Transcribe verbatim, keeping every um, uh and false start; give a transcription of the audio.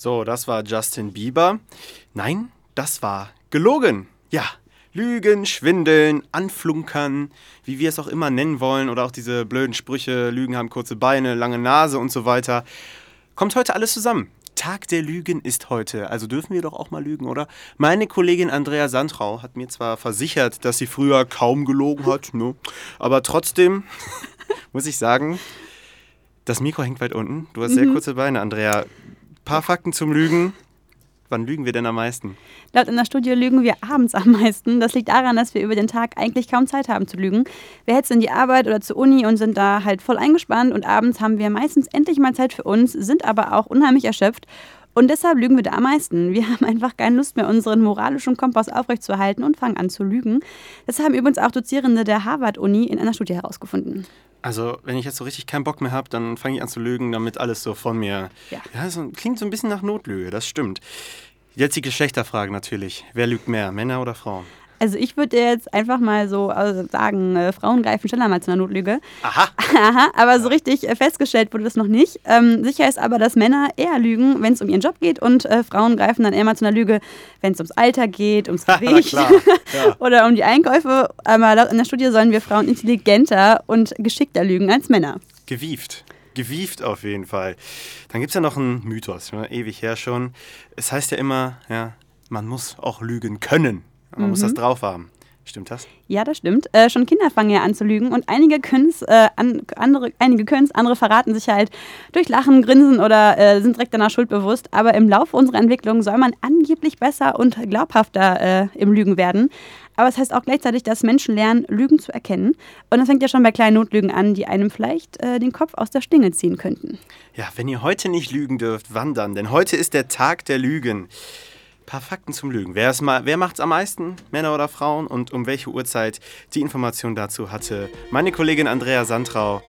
So, das war Justin Bieber. Nein, das war gelogen. Ja, Lügen, Schwindeln, Anflunkern, wie wir es auch immer nennen wollen. Oder auch diese blöden Sprüche, Lügen haben kurze Beine, lange Nase und so weiter. Kommt heute alles zusammen. Tag der Lügen ist heute. Also dürfen wir doch auch mal lügen, oder? Meine Kollegin Andrea Sandrau hat mir zwar versichert, dass sie früher kaum gelogen hat, ne? Aber trotzdem muss ich sagen, das Mikro hängt weit unten. Du hast mhm. sehr kurze Beine, Andrea. Paar Fakten zum Lügen. Wann lügen wir denn am meisten? Laut in der Studie lügen wir abends am meisten. Das liegt daran, dass wir über den Tag eigentlich kaum Zeit haben zu lügen. Wir hetzen in die Arbeit oder zur Uni und sind da halt voll eingespannt. Und abends haben wir meistens endlich mal Zeit für uns, sind aber auch unheimlich erschöpft. Und deshalb lügen wir da am meisten. Wir haben einfach keine Lust mehr, unseren moralischen Kompass aufrechtzuerhalten und fangen an zu lügen. Das haben übrigens auch Dozierende der Harvard-Uni in einer Studie herausgefunden. Also, wenn ich jetzt so richtig keinen Bock mehr habe, dann fange ich an zu lügen, damit alles so von mir... Ja, ja so, klingt so ein bisschen nach Notlüge, das stimmt. Jetzt die Geschlechterfrage natürlich. Wer lügt mehr, Männer oder Frauen? Also ich würde jetzt einfach mal so also sagen, äh, Frauen greifen schneller mal zu einer Notlüge. Aha. Aha, aber so richtig äh, festgestellt wurde das noch nicht. Ähm, sicher ist aber, dass Männer eher lügen, wenn es um ihren Job geht und äh, Frauen greifen dann eher mal zu einer Lüge, wenn es ums Alter geht, ums Gewicht ja. oder um die Einkäufe. Aber laut in der Studie sollen wir Frauen intelligenter und geschickter lügen als Männer. Gewieft. Gewieft auf jeden Fall. Dann gibt es ja noch einen Mythos, ne? Ewig her schon. Es heißt ja immer, ja, man muss auch lügen können. Man mhm. muss das drauf haben. Stimmt das? Ja, das stimmt. Äh, schon Kinder fangen ja an zu lügen und einige können es, äh, an, andere, einige können's, andere verraten sich halt durch Lachen, Grinsen oder äh, sind direkt danach schuldbewusst. Aber im Laufe unserer Entwicklung soll man angeblich besser und glaubhafter äh, im Lügen werden. Aber es heißt auch gleichzeitig, dass Menschen lernen, Lügen zu erkennen. Und das fängt ja schon bei kleinen Notlügen an, die einem vielleicht äh, den Kopf aus der Schlinge ziehen könnten. Ja, wenn ihr heute nicht lügen dürft, wann dann? Denn heute ist der Tag der Lügen. Ein paar Fakten zum Lügen. Wer, wer macht es am meisten, Männer oder Frauen? Und um welche Uhrzeit? Die Information dazu hatte meine Kollegin Andrea Sandrau.